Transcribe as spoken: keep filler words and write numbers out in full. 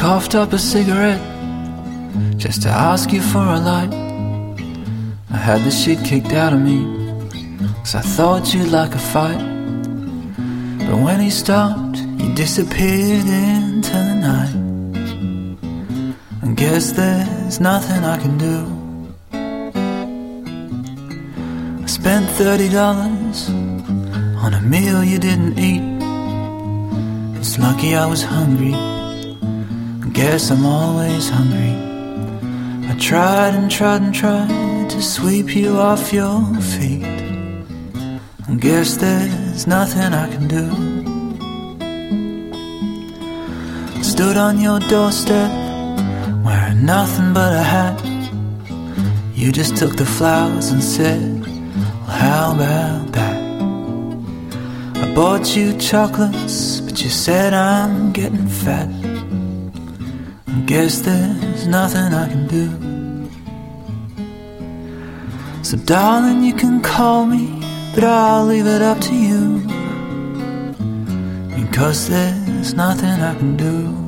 coughed up a cigarette just to ask you for a light. I had the shit kicked out of me, 'cause I thought you'd like a fight. But when he stopped, you disappeared into the night. I guess there's nothing I can do. I spent thirty dollars on a meal you didn't eat. It's lucky I was hungry. I guess I'm always hungry. I tried and tried and tried to sweep you off your feet. I guess there's nothing I can do. I stood on your doorstep wearing nothing but a hat. You just took the flowers and said, well, how about that? I bought you chocolates, but you said I'm getting fat. I guess there's nothing I can do. So darling, you can call me, but I'll leave it up to you, because there's nothing I can do.